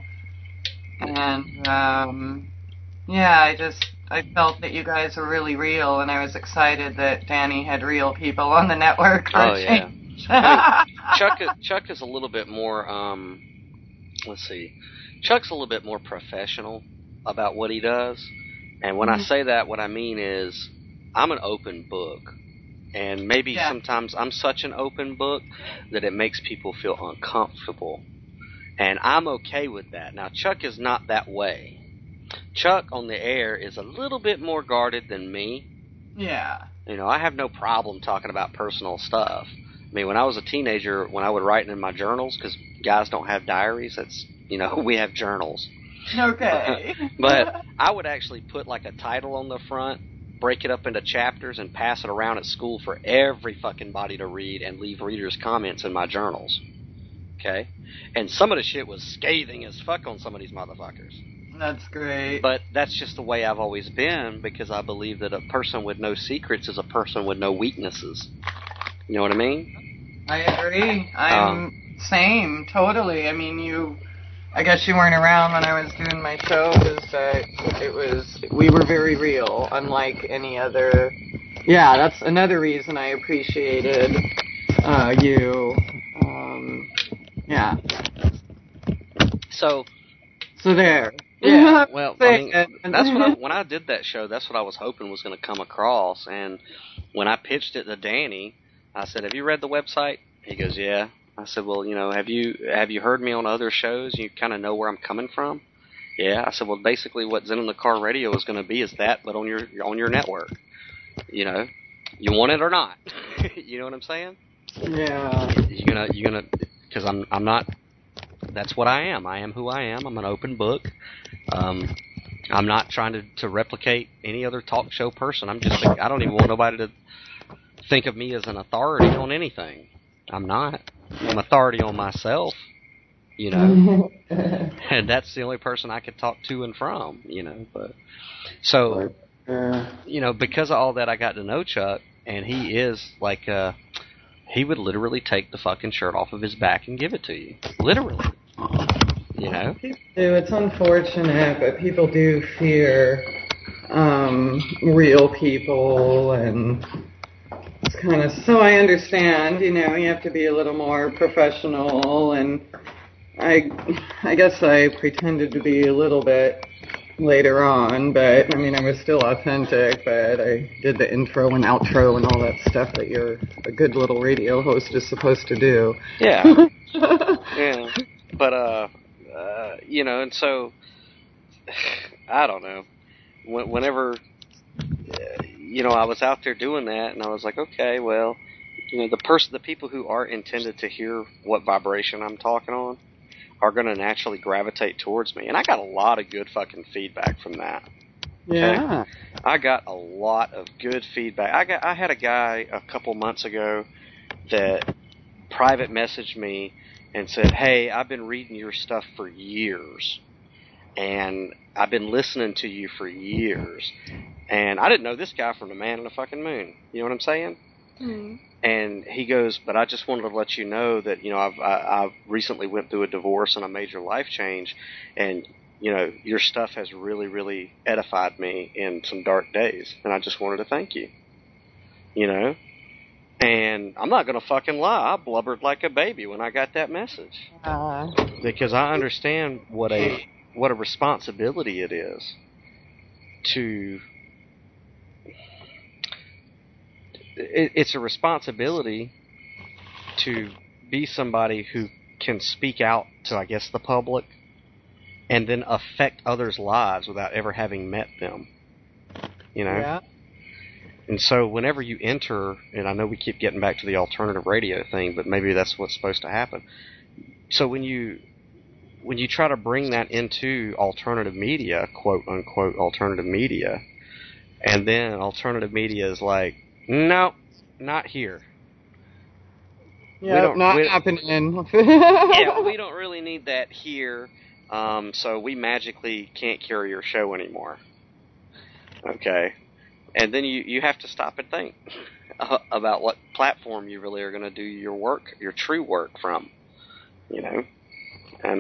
I felt that you guys were really real, and I was excited that Danny had real people on the network. Oh yeah. I mean, Chuck is a little bit more. Let's see. Chuck's a little bit more professional about what he does, and when I say that, what I mean is, I'm an open book, and maybe sometimes I'm such an open book that it makes people feel uncomfortable, and I'm okay with that. Now, Chuck is not that way. Chuck on the air is a little bit more guarded than me. Yeah. I have no problem talking about personal stuff. I mean, when I was a teenager, when I would write in my journals, because guys don't have diaries, that's, we have journals. Okay. But I would actually put like a title on the front, break it up into chapters, and pass it around at school for every fucking body to read, and leave readers' comments in my journals. Okay? And some of the shit was scathing as fuck on some of these motherfuckers. That's great. But that's just the way I've always been, because I believe that a person with no secrets is a person with no weaknesses. You know what I mean? I agree. I'm same, totally. I mean, I guess you weren't around when I was doing my shows, but we were very real, unlike any other. Yeah, that's another reason I appreciated you. Yeah. So there. Yeah. Well, I mean, that's when I did that show. That's what I was hoping was going to come across. And when I pitched it to Danny, I said, "Have you read the website?" He goes, "Yeah." I said, "Well, have you heard me on other shows? You kind of know where I'm coming from." Yeah. I said, "Well, basically, what Zen in the Car Radio is going to be is that, but on your network. You want it or not. You know what I'm saying?" Yeah. You're gonna, because I'm not. That's what I am. I am who I am. I'm an open book. I'm not trying to replicate any other talk show person. I don't even want nobody to think of me as an authority on anything. I'm not. I'm authority on myself, and that's the only person I could talk to and from, but so, because of all that, I got to know Chuck, and he is like, he would literally take the fucking shirt off of his back and give it to you. Literally. You know? People do. It's unfortunate, but people do fear real people, and it's kind of, so I understand, you know, you have to be a little more professional, and I guess I pretended to be a little bit later on, but I mean, I was still authentic, but I did the intro and outro and all that stuff that a good little radio host is supposed to do. Yeah. Yeah. But, you know, and so, I don't know. Whenever, you know, I was out there doing that, and I was like, okay, well, you know, the people who are intended to hear what vibration I'm talking on are going to naturally gravitate towards me. And I got a lot of good fucking feedback from that. Okay? Yeah. I got a lot of good feedback. I had a guy a couple months ago that private messaged me and said, hey, I've been reading your stuff for years, and I've been listening to you for years, and I didn't know this guy from the man in the fucking moon. You know what I'm saying? Mm-hmm. And he goes, but I just wanted to let you know that, you know, I've recently went through a divorce and a major life change, and, you know, your stuff has really, really edified me in some dark days, and I just wanted to thank you. You know? And I'm not going to fucking lie, I blubbered like a baby when I got that message. Because I understand what a responsibility it is to... It's a responsibility to be somebody who can speak out to, I guess, the public and then affect others' lives without ever having met them. You know? Yeah. And so whenever you enter, and I know we keep getting back to the alternative radio thing, but maybe that's what's supposed to happen. So when you try to bring that into alternative media, quote unquote alternative media, and then alternative media is like, no, not here. Yeah, not happening. Yeah, we don't really need that here, so we magically can't carry your show anymore. Okay. And then you have to stop and think about what platform you really are going to do your work, your true work from, you know. And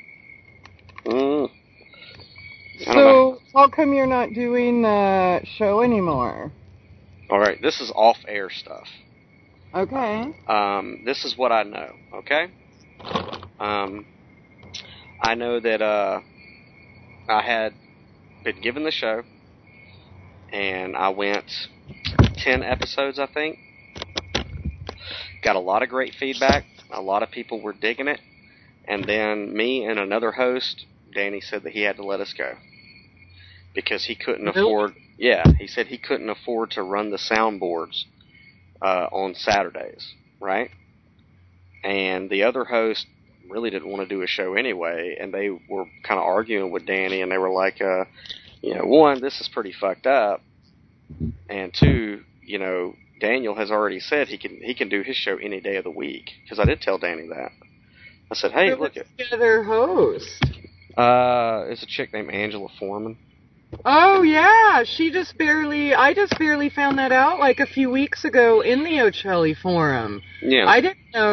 so how come you're not doing the show anymore? All right, this is off-air stuff. Okay. This is what I know. Okay. I know that I had been given the show. And I went 10 episodes, I think. Got a lot of great feedback. A lot of people were digging it. And then me and another host, Danny, said that he had to let us go. Because he couldn't afford... Yeah, he said he couldn't afford to run the soundboards on Saturdays, right? And the other host really didn't want to do a show anyway. And they were kind of arguing with Danny, and they were like... you know, one, this is pretty fucked up, and two, you know, Daniel has already said he can do his show any day of the week, because I did tell Danny that. I said, hey, look at the other host. It's a chick named Angela Foreman. Oh yeah, I just barely found that out like a few weeks ago in the Ocelli forum. Yeah, I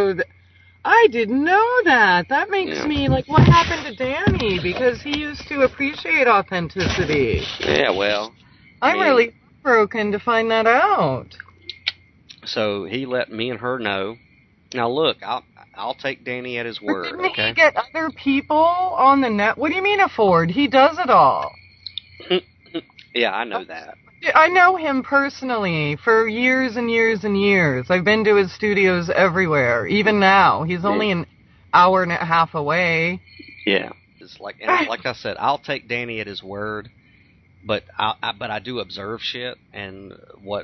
didn't know that. That makes me like, what happened to Danny? Because he used to appreciate authenticity. Yeah, well, I'm really broken to find that out. So he let me and her know. Now look, I'll take Danny at his word. But didn't okay? he get other people on the net? What do you mean afford? He does it all. Yeah, I know that. I know him personally for years and years and years. I've been to his studios everywhere. Even now, he's only an hour and a half away. Yeah, it's like I said, I'll take Danny at his word, but I do observe shit. And what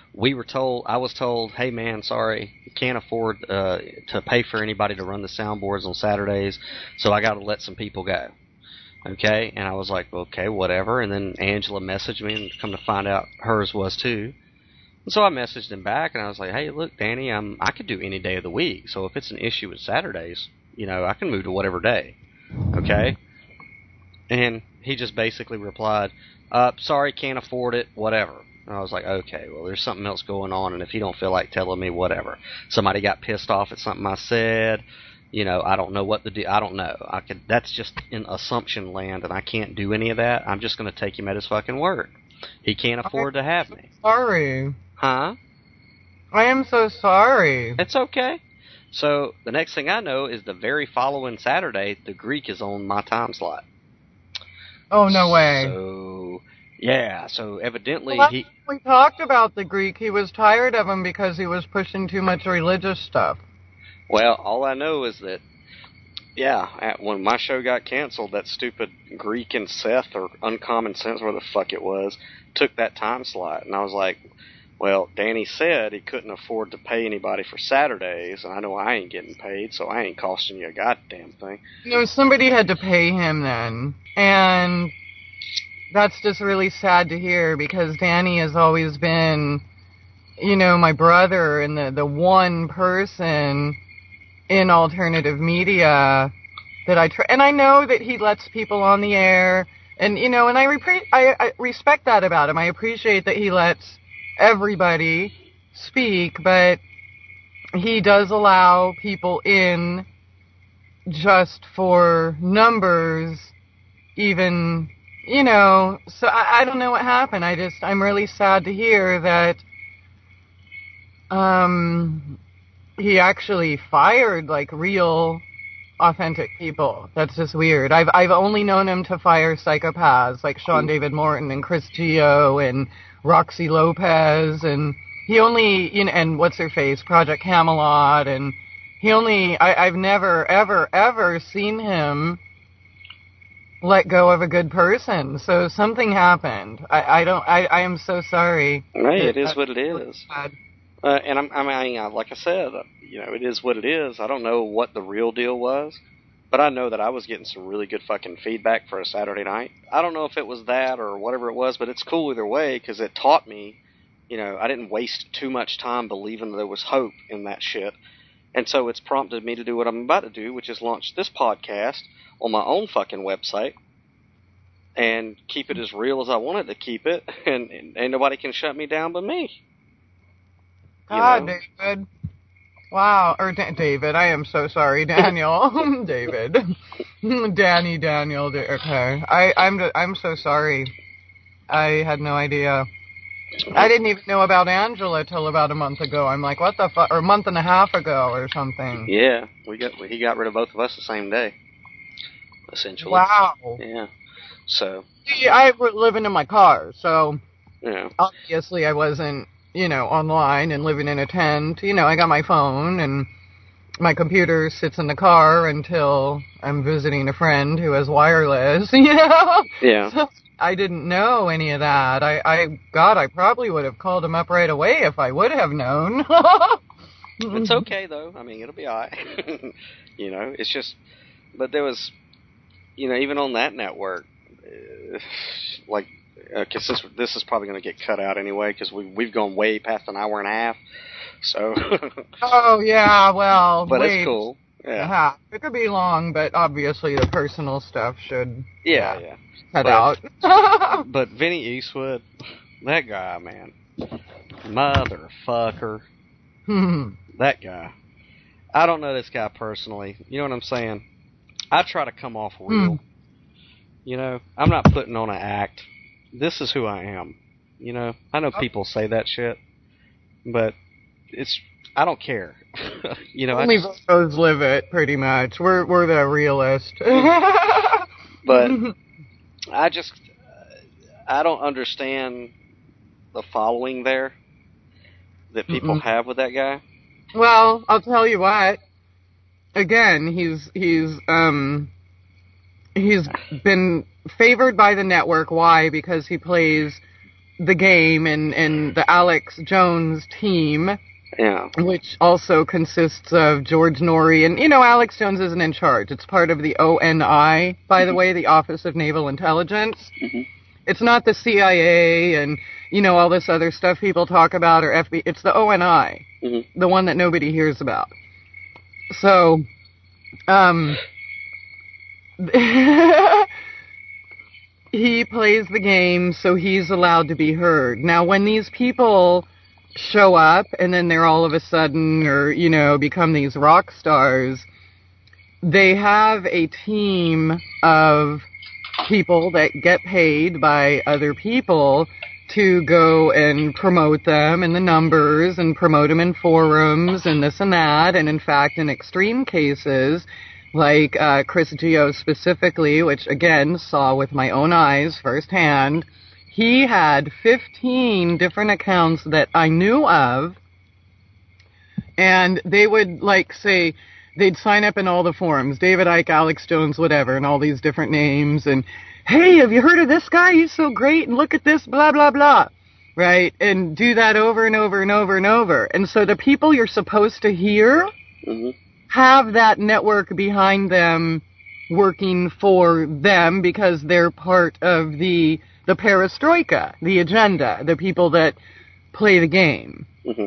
I was told, hey man, sorry, you can't afford to pay for anybody to run the soundboards on Saturdays, so I got to let some people go. Okay, and I was like, okay, whatever. And then Angela messaged me, and come to find out hers was too. And so I messaged him back, and I was like, hey, look, Danny, I could do any day of the week. So if it's an issue with Saturdays, you know, I can move to whatever day. Okay? And he just basically replied, sorry, can't afford it, whatever. And I was like, okay, well, there's something else going on, and if you don't feel like telling me, whatever. Somebody got pissed off at something I said. I don't know what to do. I don't know. That's just in assumption land, and I can't do any of that. I'm just going to take him at his fucking word. He can't afford to have me. Sorry. Huh? I am so sorry. It's okay. So the next thing I know is the very following Saturday, the Greek is on my time slot. Oh, no way. So, yeah. So evidently we talked about the Greek. He was tired of him because he was pushing too much religious stuff. Well, all I know is that, when my show got canceled, that stupid Greek and Seth, or Uncommon Sense, where the fuck it was, took that time slot. And I was like, well, Danny said he couldn't afford to pay anybody for Saturdays, and I know I ain't getting paid, so I ain't costing you a goddamn thing. Somebody had to pay him then. And that's just really sad to hear, because Danny has always been, my brother and the one person in alternative media that and I know that he lets people on the air, and and I respect that about him. I appreciate that he lets everybody speak, but he does allow people in just for numbers, even, so I don't know what happened. I'm really sad to hear that he actually fired like real authentic people. That's just weird. I've only known him to fire psychopaths like Sean David Morton and Chris Geo and Roxy Lopez, and he only, and what's her face, Project Camelot, and I've never ever seen him let go of a good person. So something happened. I am so sorry. Hey, it is what it is. And like I said, it is what it is. I don't know what the real deal was, but I know that I was getting some really good fucking feedback for a Saturday night. I don't know if it was that or whatever it was, but it's cool either way, because it taught me, I didn't waste too much time believing there was hope in that shit. And so it's prompted me to do what I'm about to do, which is launch this podcast on my own fucking website and keep it as real as I wanted to keep it, and ain't nobody can shut me down but me. God, David. Wow. Or David. I am so sorry, Daniel. David. Daniel. Okay. I'm so sorry. I had no idea. I didn't even know about Angela till about a month ago. I'm like, what the fuck? Or a month and a half ago or something. Yeah. He got rid of both of us the same day. Essentially. Wow. Yeah. So. See, I was living in my car, so. Yeah. Obviously I wasn't, online and living in a tent. I got my phone and my computer sits in the car until I'm visiting a friend who has wireless, Yeah. So I didn't know any of that. I probably would have called him up right away if I would have known. It's okay, though. I mean, it'll be all right. It's just, but there was, even on that network, because this is probably going to get cut out anyway, because we've gone way past an hour and a half. So. Oh yeah, well. But it's cool. Yeah. It could be long, but obviously the personal stuff should. Yeah. Cut out. But Vinny Eastwood, that guy, man, motherfucker, that guy. I don't know this guy personally. You know what I'm saying? I try to come off real. I'm not putting on an act. This is who I am. I know people say that shit, but I don't care. Only those live it, pretty much. We're the realist. But I don't understand the following there that people have with that guy. Well, I'll tell you what. Again, he's been favored by the network. Why? Because he plays the game and the Alex Jones team. Yeah. Which also consists of George Norrie. And, Alex Jones isn't in charge. It's part of the ONI, by the way, the Office of Naval Intelligence. It's not the CIA and, all this other stuff people talk about, or FBI. It's the ONI, the one that nobody hears about. So, he plays the game, so he's allowed to be heard. Now, when these people show up and then they're all of a sudden, or, you know, become these rock stars, they have a team of people that get paid by other people to go and promote them in the numbers and promote them in forums and this and that. And in fact, in extreme cases, like Chris Geo specifically, which again saw with my own eyes firsthand, he had 15 different accounts that I knew of, and they would like say, they'd sign up in all the forums, David Icke, Alex Jones, whatever, and all these different names, and, hey, have you heard of this guy? He's so great, and look at this, blah, blah, blah, right? And do that over and over and over and over. And so the people you're supposed to hear have that network behind them working for them because they're part of the perestroika, the agenda, the people that play the game.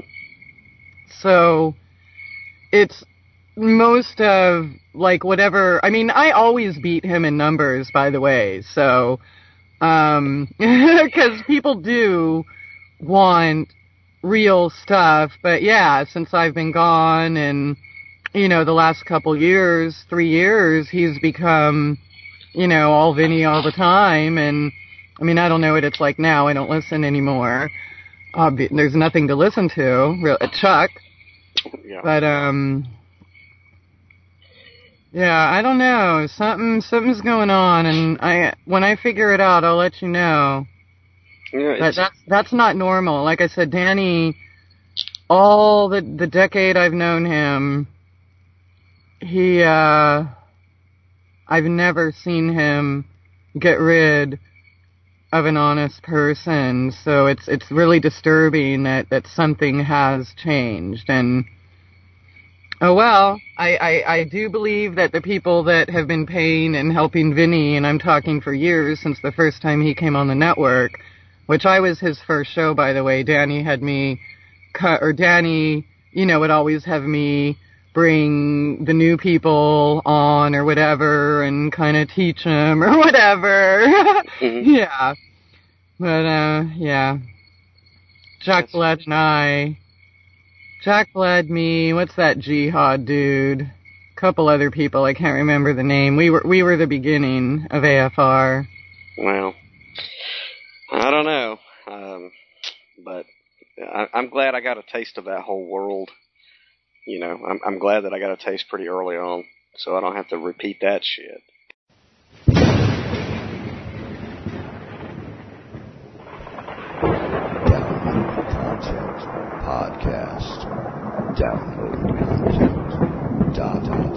So it's most of, like, whatever, I mean, I always beat him in numbers, by the way, so, because people do want real stuff, but yeah, since I've been gone and, you know, the last couple years, 3 years, he's become, you know, all Vinny all the time, and, I mean, I don't know what it's like now, I don't listen anymore, there's nothing to listen to, Chuck, but, yeah, I don't know. Something's going on, and when I figure it out, I'll let you know. Yeah, that's not normal. Like I said, Danny, all the decade I've known him, I've never seen him get rid of an honest person. So it's really disturbing that something has changed. And oh, well, I do believe that the people that have been paying and helping Vinny, and I'm talking for years, since the first time he came on the network, which I was his first show, by the way. Danny had me Danny, you know, would always have me bring the new people on or whatever and kind of teach them or whatever. Yeah. But, yeah. Jack Blood and Jack Blood, me, what's that Jihad dude? Couple other people, I can't remember the name. We were the beginning of AFR. Well, I don't know, but I'm glad I got a taste of that whole world. You know, I'm glad that I got a taste pretty early on, so I don't have to repeat that shit. Podcast. Download content.